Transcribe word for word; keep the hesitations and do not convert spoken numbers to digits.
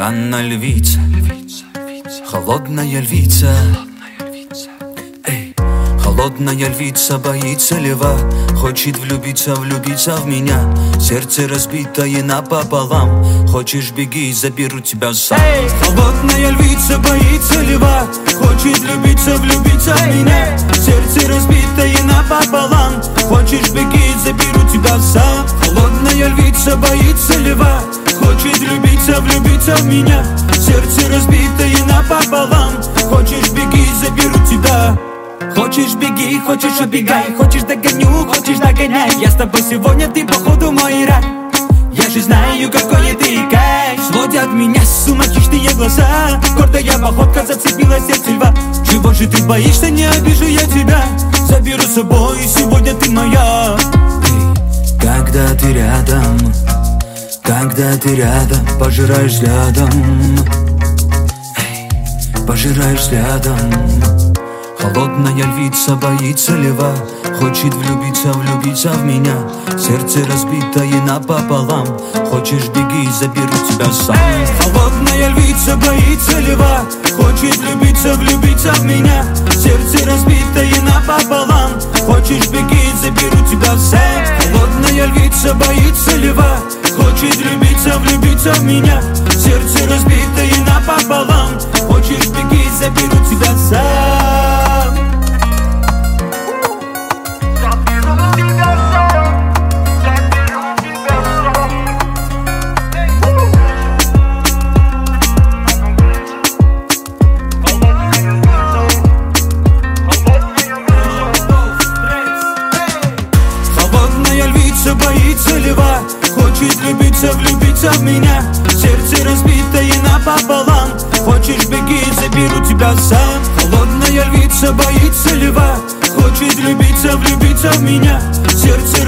Анна львица, холодная львица. Эй, холодная львица боится льва, хочет влюбиться, влюбиться в меня. Сердце разбитое напополам, хочешь беги, заберу тебя сам. Эй, холодная львица боится льва, хочет влюбиться, влюбиться в меня. Сердце разбитое напополам, хочешь беги, заберу тебя сам. Холодная львица боится льва, хочет влюбиться, влюбиться в меня. Сердце разбитое напополам, хочешь беги, заберу тебя. Хочешь беги, хочешь убегай, хочешь догоню, хочешь догоняй. Я с тобой сегодня, ты походу мой рай. Я же знаю, какой ты кайф. Сводят меня с ума хищные глаза, гордая походка зацепила сердце льва. Чего же ты боишься, не обижу я тебя. Заберу с собой, сегодня ты моя. Эй, когда ты рядом, когда ты рядом, пожираешь взглядом. Эй, пожираешь взглядом. Холодная львица боится льва, хочет влюбиться, влюбиться в меня. Сердце разбитое напополам, хочешь беги, заберу тебя сам. Холодная львица боится льва, хочет влюбиться, влюбиться в меня. Сердце разбитое напополам, хочешь беги, заберу тебя сам. Холодная львица боится льва, хочет влюбиться, влюбиться в меня. Сердце разбитое напополам, хочешь беги, заберу тебя сам. Боится льва, хочет влюбиться, влюбиться в меня. Сердце разбитое напополам, хочешь беги, заберу тебя сам. Холодная львица боится льва, хочет влюбиться, влюбиться в меня. Сердце